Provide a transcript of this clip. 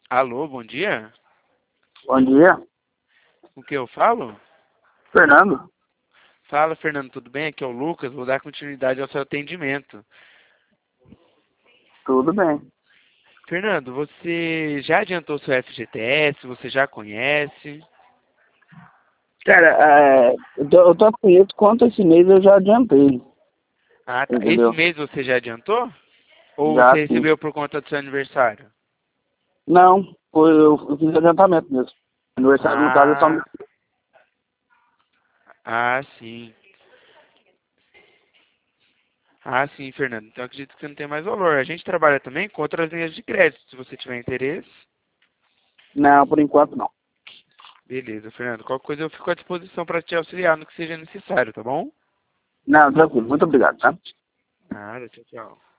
Alô, bom dia? Bom dia, Com que eu falo? Fernando. Fala, Fernando, tudo bem? Aqui é o Lucas, vou dar continuidade ao seu atendimento. Tudo bem. Fernando, você já adiantou seu FGTS? Você já conhece? Cara, eu tô aflito quanto esse mês eu já adiantei, Ah, tá. Esse entendeu? mês você já adiantou? Ou Já você sim. recebeu por conta do seu aniversário? Não, eu fiz adiantamento mesmo. Aniversário no caso é só. Ah, sim. Ah, sim, Fernando. Então acredito que você não tem mais valor. A gente trabalha também com outras linhas de crédito, se você tiver interesse. Não, por enquanto não. Beleza, Fernando. Qualquer coisa eu fico à disposição para te auxiliar no que seja necessário, tá bom? Não, tranquilo. Muito obrigado, tá? Nada, tchau, tchau.